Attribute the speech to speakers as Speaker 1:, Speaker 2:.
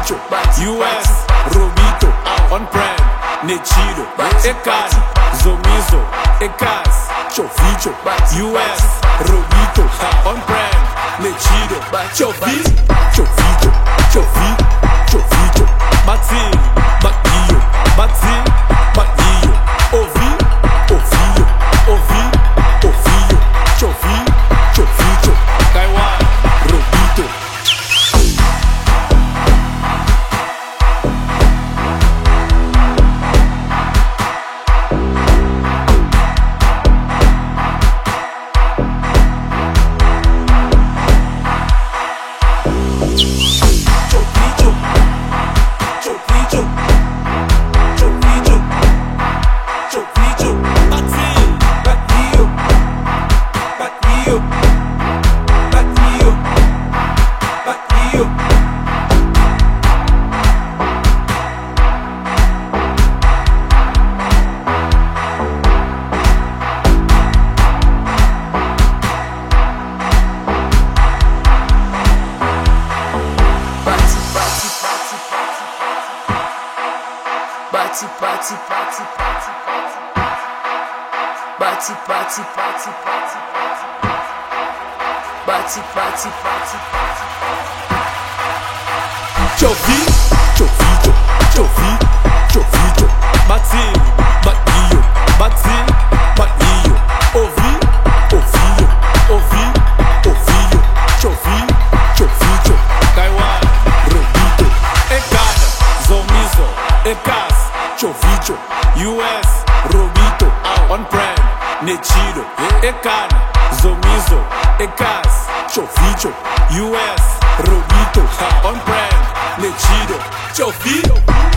Speaker 1: Chovicho, US, Robito, on-prem, Nechiro, Ekani, Zomizo, Ekas, Chovicho, US, Robito, on-prem, Nechiro, Chovicho, Chovicho, Chovicho, Chovicho, Mati, Maguio, Mati, Maguio, Ovi, Ovio, Ovi, Ovio, Chovi, Chovicho, Kaiwan, Robito.
Speaker 2: Party, party, party, party, party, party, party, party, party, party, party, party.
Speaker 1: Chovi, Chovicho, Chovi, Chovicho, Mati, Maguio, Mati, Maguio, Ovi, Ovio, Ovi, Ovio, Chovi, Chovicho, Kaiwan, Robito, Ekana, Zomizo, Ekas, Chovicho, US, Robito, on-prem, Nechiro, Ekana, Zomizo, Ekas, Chovicho, US, Robito, on-prem, Nechiro, Chovi.